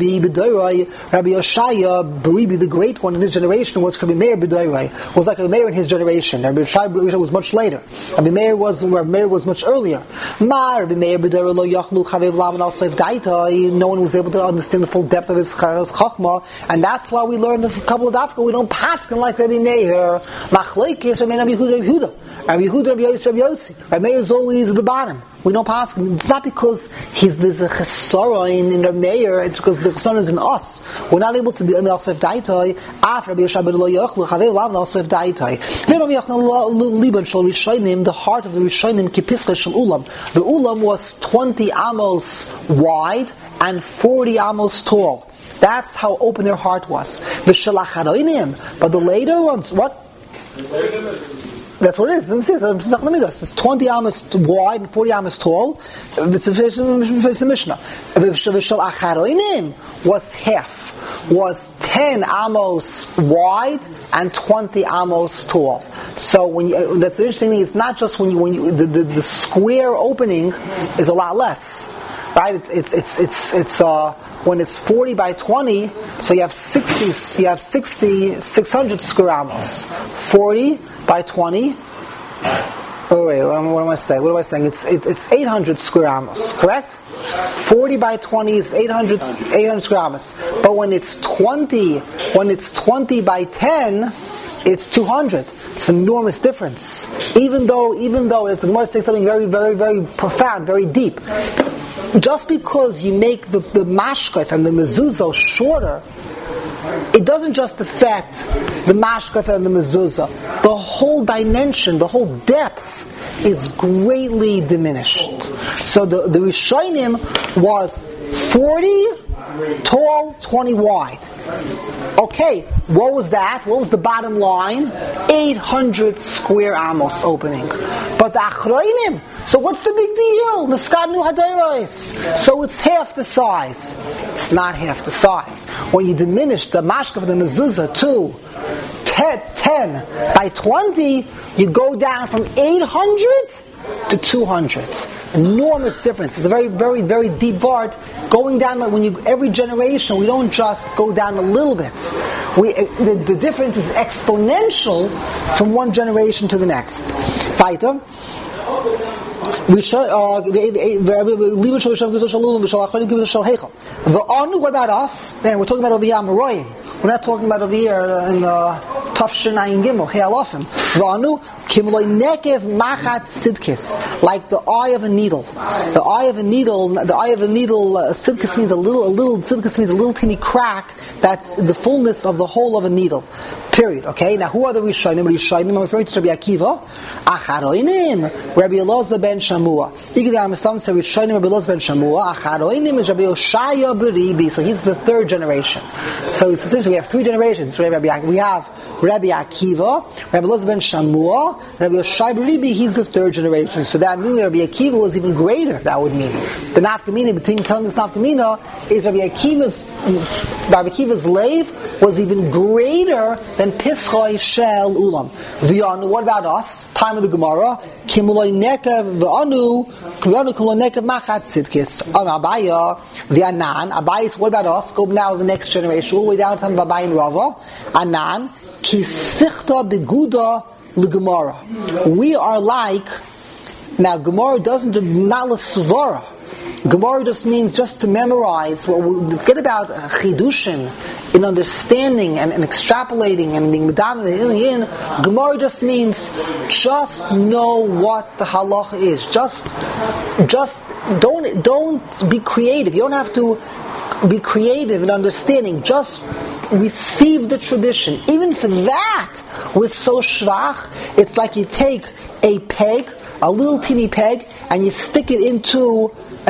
Beribi, the great one in his generation, was Rabbi Meir B'Dorai. Was like Rabbi Meir in his generation. Rabbi Yoshaya was much later. Rabbi Meir was much earlier. Rabbi Meir B'Dorai lo yachlu chavev laman al soif daita. No one was able to understand the full depth of his chachma, and that's why we learned a couple of dafka. We don't pass him like Rabbi Meir. Machlekes Rabbi Yehuda. Rabbi Yehuda, Rabbi Yossi. Rabbi Meir is always at the bottom. We don't pass him. It's not because there's a chesara in Rabbi Meir. It's because the chesara is in us. We're not able to be in al-sef daitoi. After Rabbi Yosha ben lo yochlu chavev lav al-sef daitoi. Rabbi Yochanan liban shel rishonim. The heart of the rishonim kipischa shel ulam. The ulam was 20 amos wide and 40 amos tall. That's how open their heart was. V'shel acharonim. But the later ones, what? That's what it is. It's 20 amos wide and 40 amos tall. It's a Mishnah. V'shel acharonim was half. Was 10 amos wide and 20 amos tall. So that's the interesting thing. It's not just when you the square opening is a lot less, right? It's when it's 40 by 20, so you have 600 square amos. 40 by 20. Oh wait, what am I saying? What am I saying? It's 800 square amos, correct? 40 by 20 is 800 square amos. But when it's 20 by 10, it's 200. It's an enormous difference. Even though it's the Gemara saying something very, very, very profound, very deep. Just because you make the mashkef and the mezuzah shorter, it doesn't just affect the mashkef and the mezuzah. The whole dimension, the whole depth is greatly diminished. So the Rishonim was 40 tall, 20 wide. Okay, what was that? What was the bottom line? 800 square amos opening. But the Achroinim, so what's the big deal? Neskadnu Hadairos. So it's half the size. It's not half the size. When you diminish the mashka of the mezuzah to 10 by 20, you go down from 800 to 200. Enormous difference. It's a very, very, very deep vart. Going down, every generation, we don't just go down a little bit. The difference is exponential from one generation to the next. Weiter. What about us? Man, we're talking about over here Amoraim. We're not talking about over here in Tafshin Ayin Gimel, He'alofim. Like the eye of a needle. The eye of a needle, sidkis means a little teeny crack that's the fullness of the whole of a needle. Period. Okay? Now who are the Rishonim? I'm referring to Rabbi Akiva. Acharoinim, Rabbi Elazar ben Shamua. Some say Rishonim, Rabbi Elazar ben Shamua. Acharoinim is Rabbi Yoshaya Beribi. So he's the 3rd generation. So essentially we have 3 generations. We have Rabbi Rabbi Akiva, Rabbi Elazar ben Shamua, Rabbi Yoshai bar Ribi, he's the third generation. So that means Rabbi Akiva was even greater, that would mean. The nafkamina, between telling this nafkamina, is Rabbi Akiva's lave was even greater than Pischoi Shel Ulam. V'yanu, what about us? Time of the Gemara, Kimuloi Nekav v'anu, Kimuloi Nekav machat tzidkis. Abaya, v'anan, Abayis, what about us? Go now to the next generation, all the way down to Abai and Rava. Anan, ki sichta beguda l'Gemara. We are like, now Gemara doesn't do not l'svara. Gemara just means just to memorize. Well, we forget about chidushim in understanding and extrapolating and being medam. Gemara just means just know what the halacha is. Just don't be creative. You don't have to be creative in understanding. Just receive the tradition. Even for that, we're so shvach. It's like you take a peg, a little teeny peg, and you stick it into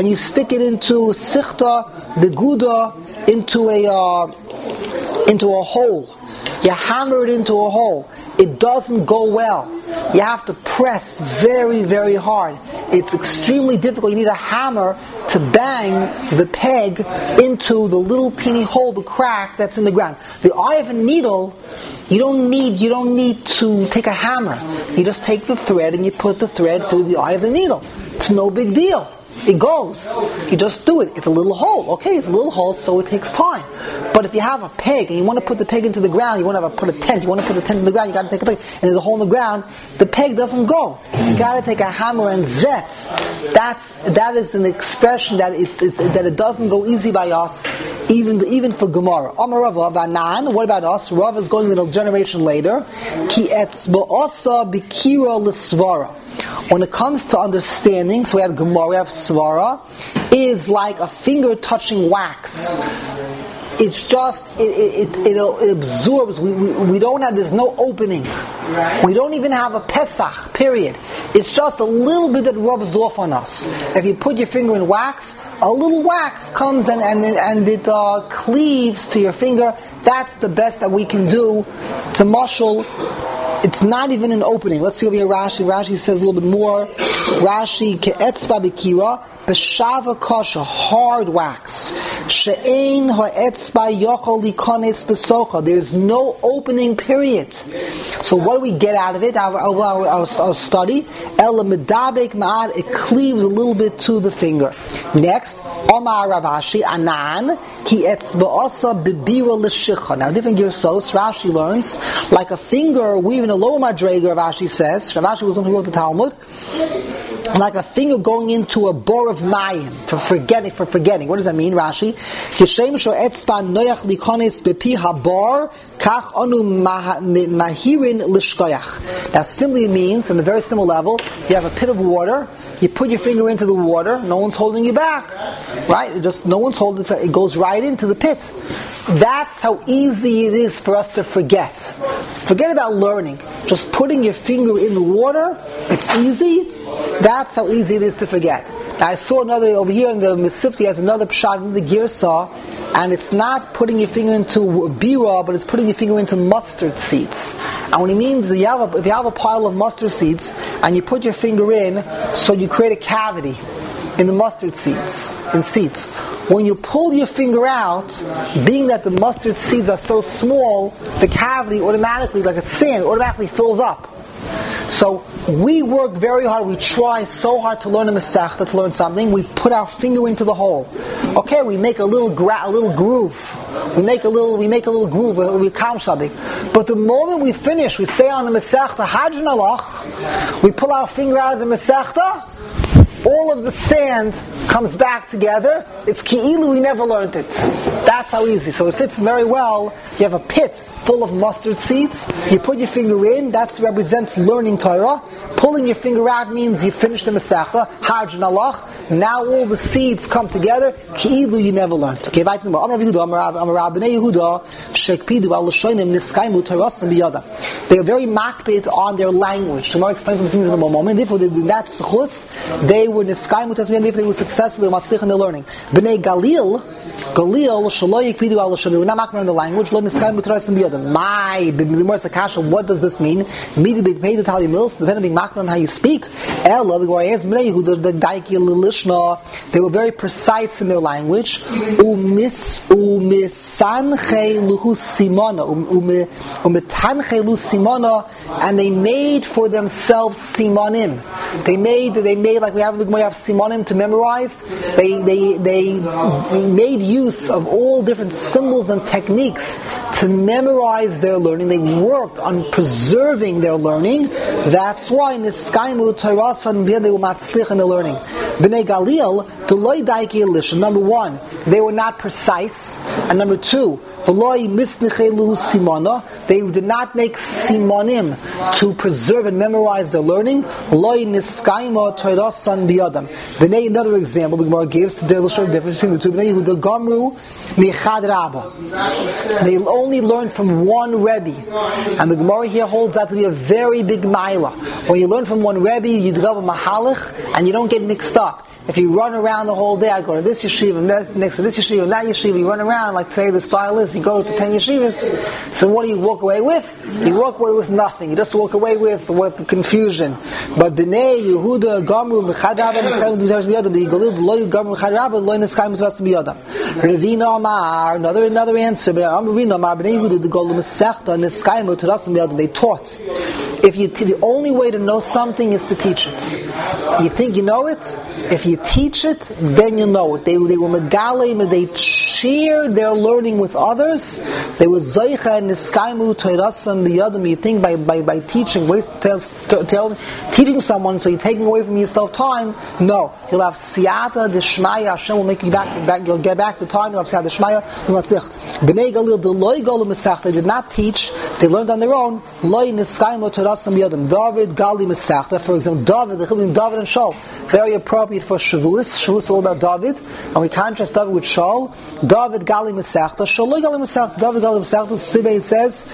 sichta beguda, into a hole. You hammer it into a hole. It doesn't go well. You have to press very, very hard. It's extremely difficult. You need a hammer to bang the peg into the little teeny hole, the crack that's in the ground. The eye of a needle, you don't need to take a hammer. You just take the thread and you put the thread through the eye of the needle. It's no big deal. It goes. You just do it. It's a little hole. Okay, it's a little hole, so it takes time. But if you have a peg and you want to put the peg into the ground, you want to put a tent, you want to put the tent in the ground, you got to take a peg, and there's a hole in the ground, the peg doesn't go. You got to take a hammer and zetz. That is an expression that it doesn't go easy by us, even for Gemara. Amar Rava v'anan. What about us? Rava is going a generation later. Ki etzba'asa bikira l'svara. When it comes to understanding, so we have Gemara, we have Svara, is like a finger touching wax. It's just, it absorbs. We don't have, there's no opening. Right. We don't even have a Pesach, period. It's just a little bit that rubs off on us. If you put your finger in wax, a little wax comes and it cleaves to your finger. That's the best that we can do to mushal. It's not even an opening. Let's see over here Rashi. Rashi says a little bit more. Rashi, ke'etzba b'kira, b'shava kosha, hard wax. She'ein ha'etzba yochol likones b'socha. There's no opening, period. So what do we get out of it, our study? Ela medabek ma'ad, it cleaves a little bit to the finger. Next, Omar Ravashi, anan, ki etzba asa b'bira l'shicha. Now, different girsos, Rashi learns, like a finger, we even a lower madrega, Ravashi says, Ravashi was the one who wrote the Talmud, like a finger going into a bore of mayim, for forgetting. What does that mean, Rashi? Kishem sho etzba noyach likones bepi habar, kach onu mahirin lishkoyach. That simply means, on a very simple level, you have a pit of water, you put your finger into the water, no one's holding you back. Right? No one's holding it, it goes right into the pit. That's how easy it is for us to forget. Forget about learning. Just putting your finger in the water, it's easy. That's how easy it is to forget. Now, I saw another, over here in the Mesifti has another pshat in the Girsa, and it's not putting your finger into bira, but it's putting your finger into mustard seeds. And what he means is if you have a pile of mustard seeds, and you put your finger in, so you create a cavity in the mustard seeds. When you pull your finger out, being that the mustard seeds are so small, the cavity automatically, like it's sand, automatically fills up. So we work very hard. We try so hard to learn a Masechta, to learn something. We put our finger into the hole. Okay, we make a little groove. We make a little groove. We count something. But the moment we finish, we say on the Masechta, Hajjan Alach. We pull our finger out of the Masechta. All of the sand comes back together. It's ki'ilu, we never learned it. That's how easy. So it fits very well. You have a pit full of mustard seeds. You put your finger in. That represents learning Torah. Pulling your finger out means you finish the Masechta. Hajj and Allah. Now all the seeds come together. Ki'ilu, you never learned. Okay, right now. They are very makbid on their language. Tomorrow explains some things in a moment. If that's chus, they were niskaimut as if they were successful in their learning. Bnei Galil, Shaloi Yikpidu al Shanu. We're not makbid on the language. Lo niskaimut rasim biyada. What does this mean? Depending on how you speak. They were very precise in their language. And they made for themselves simonim. They made like we have simonim to memorize. They made use of all different symbols and techniques to memorize their learning. They worked on preserving their learning. That's why in the Skaimu Tarasan they were matzlich in the learning. B'nai Galil, Deloy Daiki Elisha. Number one, they were not precise. And number two, V'loi Misnichelu Simona. They did not make simonim to preserve and memorize their learning. Loi Niskaima Tarasan Biyadam. B'nai, another example the Gemara gives to illustrate the difference between the two. B'nai Yehuda Gamru Michad Rabba. They only learned from one Rebbe. And the Gemara here holds that to be a very big maila. When you learn from one Rebbe, you develop a mahalach and you don't get mixed up. If you run around the whole day, I go to this yeshiva, and next to this yeshiva, and that yeshiva, you run around, like today the style is, you go to 10 yeshivas, so what do you walk away with? You walk away with nothing. You just walk away with confusion. But B'nai Yehuda Gamru Mechad Rabba Niskayim T'Mitzvah B'Yodam B'Yigalil Lo Gamru Mechad Rabba Lo Niskayim T'Mitzvah B'Yodam. Ravina Amar, another answer. Ravina Amar B'nai Yehuda D'Golu Mesechta Niskayim T'Mitzvah B'Yodam. They taught. The only way to know something is to teach it. You think you know it? If you teach it, then you know it. They were megalim, they shared their learning with others. They were zoicha and niskaimu toirasam b'yadam. You think by teaching, teaching someone, so you're taking away from yourself time? No. You'll have siyata d'shmaya. Hashem will make you back. You'll get back the time. You'll have siyata d'shmaya. B'nai Galil deloy galu mesach. They did not teach. They learned on their own. Loy niskaimu toirasam b'yadam. David gali mesachta. For example, David, the chilin David and Shaul, very appropriate for Shavuos. Shavuos is all about David, and we contrast David with Shaul. David gali mesachta. Shaul loy gali mesachta. David gali mesachta. Sibei, it says,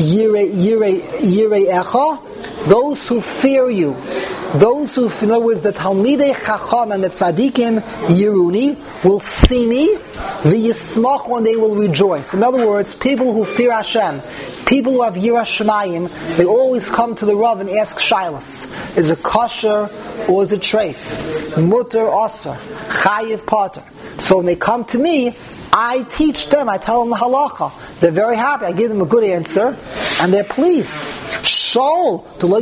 Yirei echa. Those who fear you. Those who, in other words, the Talmidei Chacham and the Tzadikim Yiruni will see me, v'yismach, when they will rejoice. In other words, people who fear Hashem, people who have Yirah Shemayim, they always come to the Rav and ask Shilas. Is it kosher or is it treif? Mutter, osir, chayiv, pater. So when they come to me, I teach them, I tell them the halacha. They're very happy. I give them a good answer, and they're pleased. Shaul,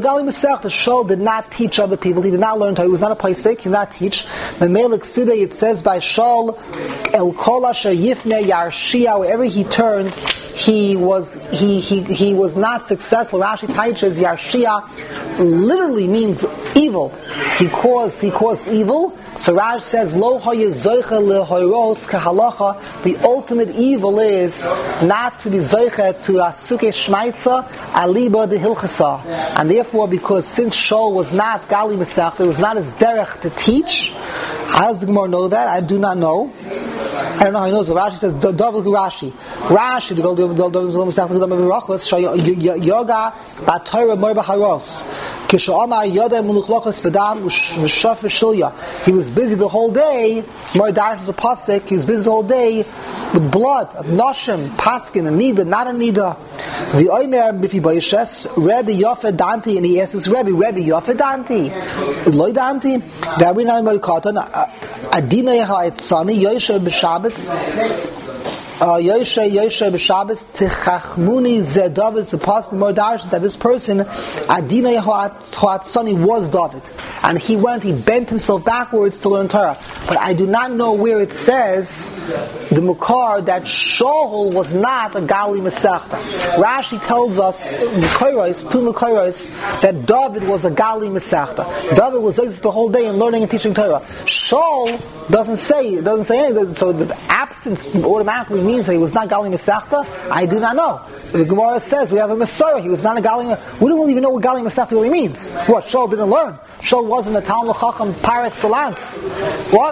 Shaul did not teach other people. He did not learn Torah. He was not a paisik. He did not teach. The Melech Sibei, it says by Shaul, El Kol Asher Yifne Yarshia. Wherever he turned, he was not successful. Rashi teaches Yarshia literally means evil. He caused evil. So Rashi says, Lo hayezoicha lehoros kahalacha. The ultimate evil is not to be zoicha to asuke shmaitza aliba de hilchasa. And therefore, because since Shaul was not gali mesach, it was not his derech to teach. How does the Gemara know that? I do not know. I don't know how he knows it. Rashi says, David Rashi. Rashi, the Gold Yoga, Batayra Merba Haros. He was busy the whole day. Mordar was a pasuk. He was busy the whole day with blood of Noshim, Paskin, and Nida, not a Nida. The Omer Bifi Boyeshes, Rebbe Yofe Danti, and he asks his Rebbe Yofe Danti, Loy Danti, Darwin Marikatan, Adina Yahaitsani, Yoshe B'Shabbos. Yoshe b'Shabbos techachmuni zeh David. It's a passage more darshan that this person Adina Yehoatzani was David, and he bent himself backwards to learn Torah. But I do not know where it says the Mukar that Shaul was not a Gali Mesachta. Rashi tells us two Mukairos that David was a Gali Mesachta. David was the whole day in learning and teaching Torah. Shaul doesn't say anything. So the absence automatically means that he was not Gali Mesachta. I do not know. The Gemara says we have a Messiah. He was not a Gali. We don't even know what Gali Mesachta really means. What? Shaul didn't learn. Shaul wasn't a Talmud Chacham par excellence. What?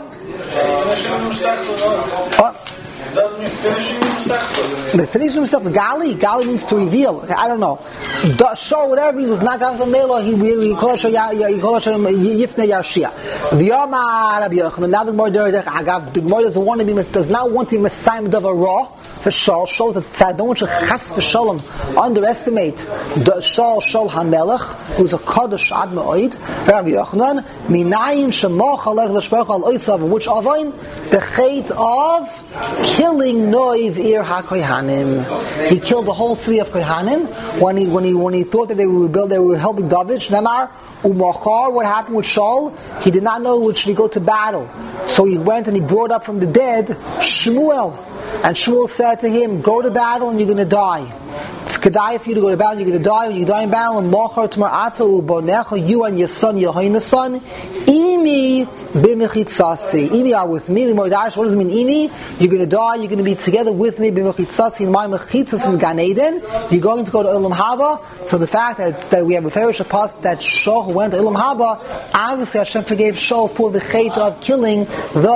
What? Doesn't mean finishing Masechta. The finishing Masechta. Gali means to reveal. Okay, I don't know. Shaul, whatever he was not Gali Melo. He called Hashem Yifne Yarshia. V'yama Rabbi Yochanan. Now the Gemara does not want to be Messiah of a raw. for Shaul shows that Tzadon should chas v'shalom underestimate the Shaul HaMelech, who's a Kaddish Ad Me'oid. Rabbi Yochanan, Minayin Shemach Alech L'Shperach Al Oisav, which Avain? The Chait of killing Noiv Ir HaKohanim. He killed the whole city of Kohanim when he thought that they were helping David. Shnemar Umachar, what happened with Shaul? He did not know which should he go to battle. So he went and he brought up from the dead Shmuel. And Shmuel said to him, go to battle and you're going to die. It's kedai for you to go to battle, you're going to die. When you die in battle, and Machar Tmar'ata Ubonecha, you and your son, Yehoina's son, Imi b'mechitzasi. Imi are with me. The Mordarish, what does it mean, Imi? You're going to die, you're going to be together with me, b'mechitzasi, in my mechitzas in Gan Eden. You're going to go to Olam Haba. So the fact that we have a Farish Apostle that Shaul went to Olam Haba, obviously Hashem forgave Shaul for the chait of killing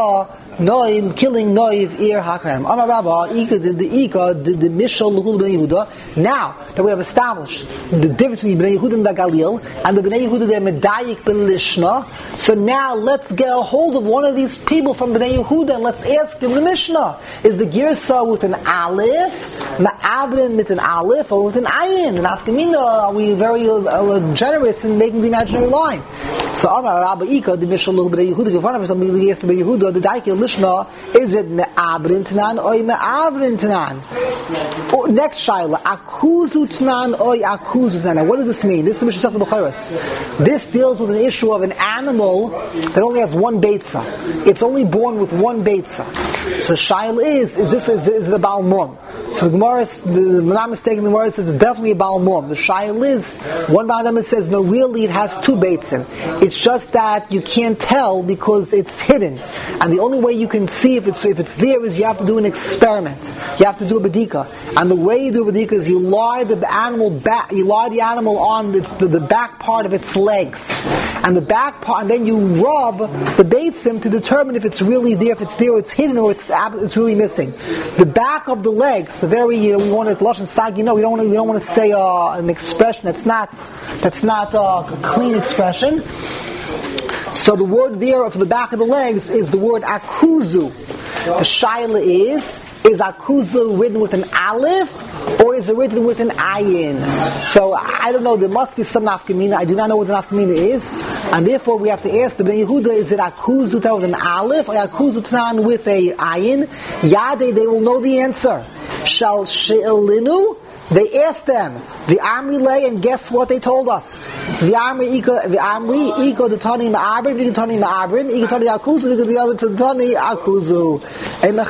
killing Noiv Ir HaKohanim. Amar Rabba, the Mishal L'Hul B'nai Yehuda. Now that we have established the difference between B'nai Yehuda and the Galil, and the B'nai Yehuda they're Medayik B'Lishna, so now let's get a hold of one of these people from B'nai Yehuda and let's ask him the Mishnah. Is the Girsa with an Aleph, Ma'abrin with an Aleph, or with an Ayin? And Afkamina, are we very generous in making the imaginary line? So Amar Rabba Ika, the Mishal L'Hul B'nai Yehuda, if you find out something he asked B'nai Yehuda, the Daik is it me'abrin tanan or me'avrin tanan? Next shaila, akuzu tanan or akuzu tanan. What does this mean? This is the Mishnah B'Chayros. This deals with an issue of an animal that only has one beitza. It's only born with one beitza. So the shaila is it a Baal Mum? So the Gemara, I'm not mistaken, the Gemara says it's definitely a Baal Mum. The shaila is, one Ba'adam says, no, really it has two beitzim. It's just that you can't tell because it's hidden. And the only way you can see if it's there is you have to do an experiment. You have to do a bedika. And the way you do a bedika is you lie the animal on the back part of its legs. And the back part, and then you rub the beitzim to determine if it's really there, if it's there, or it's hidden, or it's really missing. The back of the legs, we want to Lashon Sagi, we don't want to say an expression that's not a clean expression. So the word there for the back of the legs is the word akuzu. The shaila is akuzu written with an aleph or is it written with an ayin? So I don't know, there must be some nafkamina. I do not know what the nafkamina is, and therefore we have to ask the Bnei Yehuda, is it akuzu with an aleph or akuzu tan with a ayin? Yade, they will know the answer. Shall she'elinu? They asked them, the army lay, and guess what they told us? The army iko the tani ma'abrin, the tani ma'abrin, iko tani akuzu, the tani akuzu. And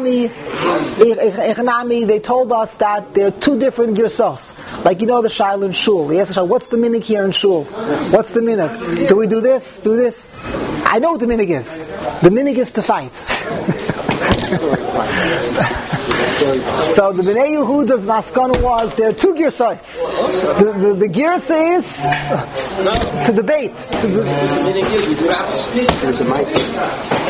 Echanami, they told us that there are two different girsos. Like the shaila in shul. He asked the shaila, what's the minig here in shul? What's the minig? Do we do this? Do this? I know what the minig is. The minig is to fight. So the Bnei Yehuda's maskana was there are two girsais. The girsa is to debate.